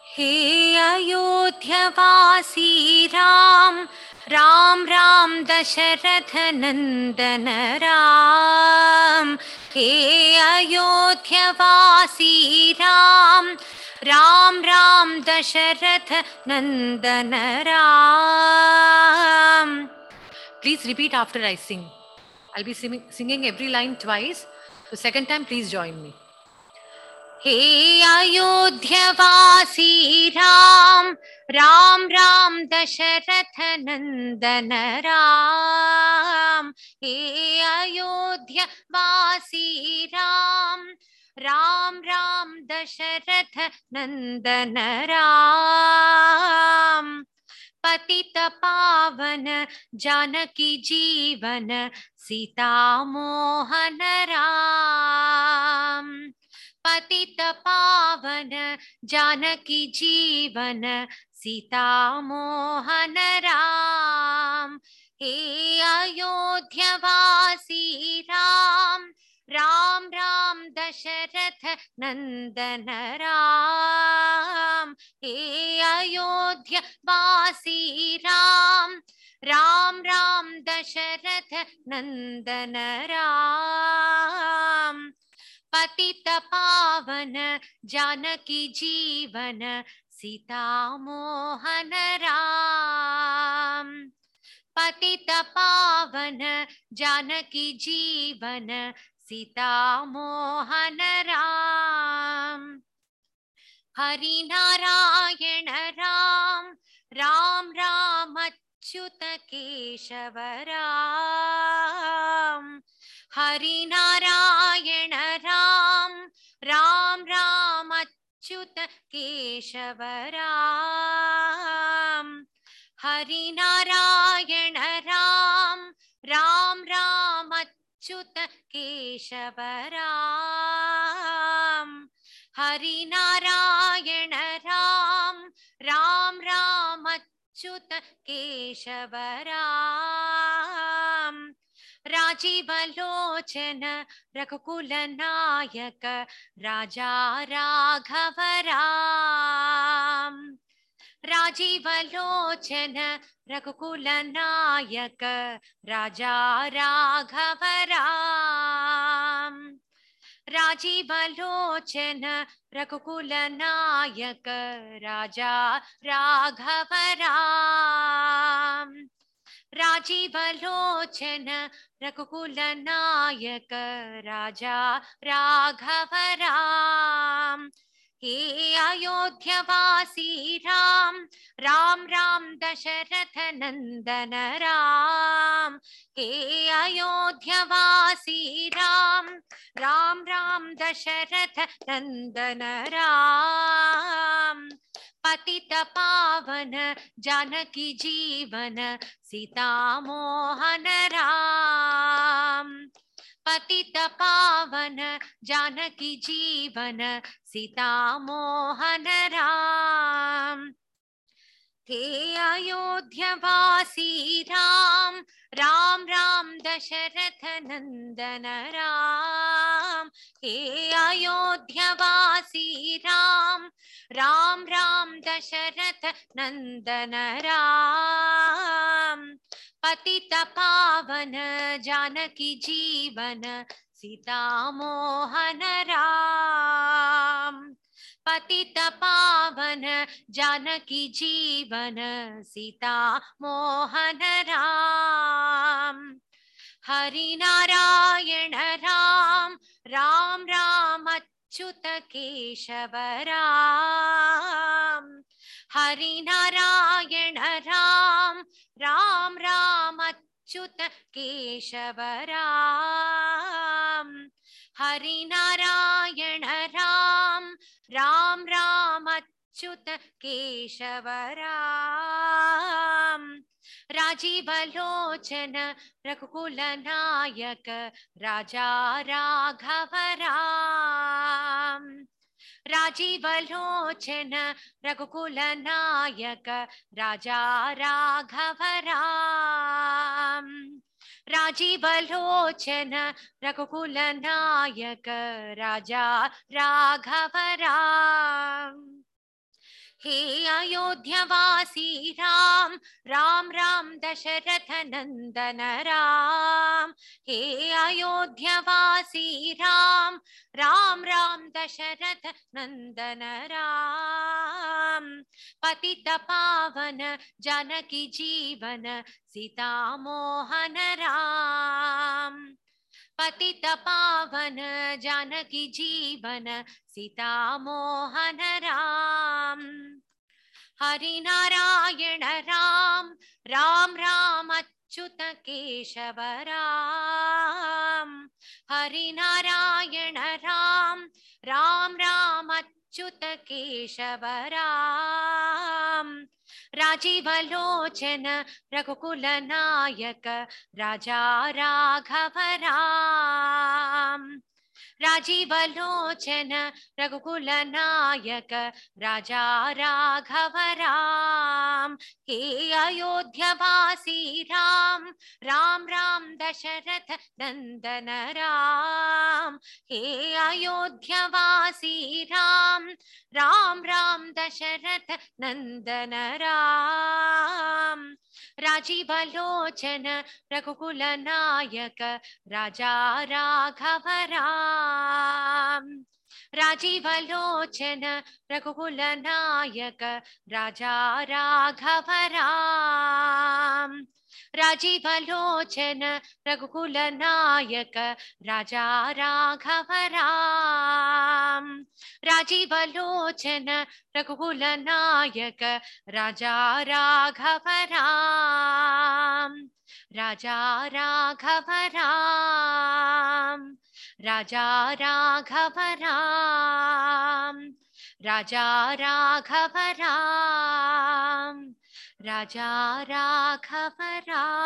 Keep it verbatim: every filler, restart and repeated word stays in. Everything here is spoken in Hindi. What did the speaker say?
Hey अयोध्यवासी Ram Ram Ram Dasharath Nandan Ram. Hey अयोध्यवासी Ram Ram Ram Dasharath Nandan Ram. Please repeat after I sing. I'll be singing, singing every line twice. The second time, please join me. हे अयोध्यवासी राम राम राम दशरथ नंदन राम। हे अयोध्यवासी राम राम राम दशरथ नंदन राम। पतित पावन जानकी जीवन सीता मोहन राम। पतित पावन जानकी जीवन सीता मोहन राम। हे अयोध्यवासी राम राम राम दशरथ नंदन राम। हे अयोध्यवासी राम राम राम दशरथ नंदन राम। पतित पावन जानकी जीवन सीता मोहन राम। पतित पावन जानकी जीवन सीता मोहन राम। हरि नारायण राम राम राम अच्युत केशव राम। हरि नारायण राम राम राम अच्युत केशव राम। हरि नारायण राम राम राम अच्युत केशव राम। हरि नारायण राम राम राम अच्युत केशव राम। राजीव लोचन रघुकुल नायक राजा राघव राम। राजीव लोचन रघुकुल नायक राजा राघव राम। राजीव लोचन रघुकुल नायक राजा राघव राम। राजीव लोचन रघुकुल नायक राजा राघव राम। हे अयोध्यवासी राम राम राम दशरथ नंदन राम। हे अयोध्यवासी राम राम राम दशरथ नंदन राम। पतित पावन जानकी जीवन सीता मोहन राम। पतित पावन जानकी जीवन सीता मोहन राम। हे अयोध्यवासी राम राम राम दशरथ नंदन राम। हे अयोध्यवासी राम राम राम दशरथ नंदन राम। पतित पावन जानकी जीवन सीता मोहन राम। पतित पावन जानकी जीवन सीता मोहन राम। हरि नारायण राम राम राम अच्युत केशव राम। हरि नारायण राम राम राम अच्युत केशव राम। हरि नारायण राम राम राम अच्युत केशव राम। राजीव लोचन रघुकुल नायक राजा राघव राम। राजीव लोचन रघुकुल नायक राजा राघव राम। राजीव लोचन रघुकुल नायक राजा राघव राम। हे अयोध्यावासी राम राम राम दशरथ नंदन राम। हे अयोध्यावासी राम राम राम दशरथ नंदन राम। पतित पावन जानकी जीवन सीता मोहन राम। पतित पावन जानकी जीवन सीता मोहन राम। हरि नारायण राम राम राम अच्युत केशव राम। हरि नारायण राम राम राम अच्युत केशव राम। राजीव लोचन रघुकुल नायक राजा राघव राम। राजीव लोचन रघुकुल नायक राजा राघव राम। हे अयोध्यावासी राम राम राम दशरथ नंदन राम। हे अयोध्यावासी राम राम राम दशरथ नंदन राम। राजीव लोचन रघुकुल नायक राजा राघव राम। राजीव लोचन रघुकुल नायक राजा राघव राम। राजीव लोचन रघुकुल नायक राजा राघव राम। राजीव लोचन रघुकुल नायक राजा राघव राम। राजा राघव राम। राजा राघव राम। राजा राघव राम। राजा राघव राम।